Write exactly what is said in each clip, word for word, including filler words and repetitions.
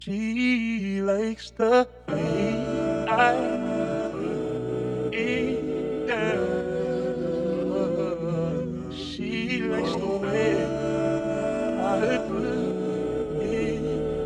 She likes the way I put it down. She likes the way I put it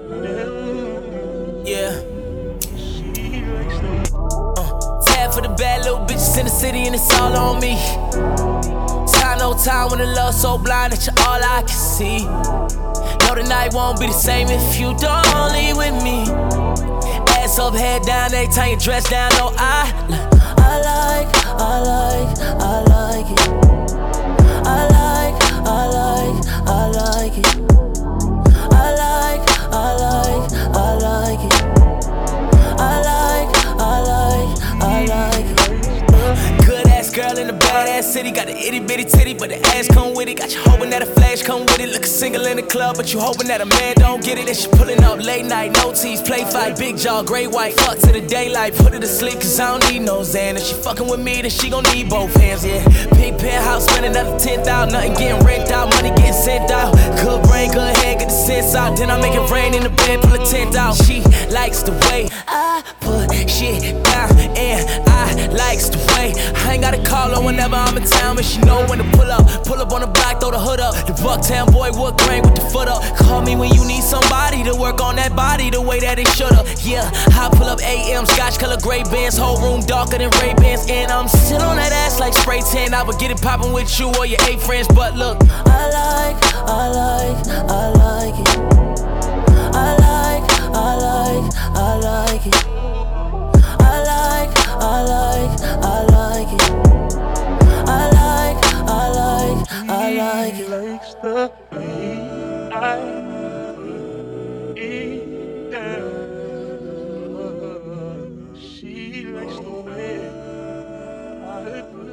down. Yeah. She likes the Uh, tab for the bad little bitches in the city and it's all on me. Time no time when the love so blind that you're all I can see. Know the night won't be the same if you don't leave with me. Ass up, head down, every time you dress down, no I I like, I like, I like it. I like, I like, I like it. I like, I like, I like it. I like, I like, I like it. Good ass girl in the badass city, got the itty bitty titty, but the ass come with it. Got you hoping that a flash come with it. Looking single in the club, but you hoping that a man don't get it. And she pulling up late night, no tease, play fight, big jaw, gray white, fuck to the daylight, put her to sleep, cause I don't need no Xan. If she fucking with me, then she gon' need both hands, yeah. Big penthouse, spend another ten thousand, nothing getting rent out, money getting sent out. Good brain, good head, get the sense out. Then I make it rain in the bed, pull a tent out. She likes the way I put shit down, and I likes the way I ain't gotta call her whenever I'm in town, but she know when to pull up. Pull up on the block, throw the hood up. The Bucktown boy, wood grain with the foot up. Call me when you need somebody to work on that body the way that it should've. Yeah, I pull up A M, scotch color gray bands, whole room darker than Ray-Bans, and I'm still on that ass like spray tan. I would get it poppin' with you or your eight friends, but look, I like, I like, I like it. I like, I like, I like it. I like, I like, I like it. I like, I like, I like She it. likes the way I put it down. She likes the way I put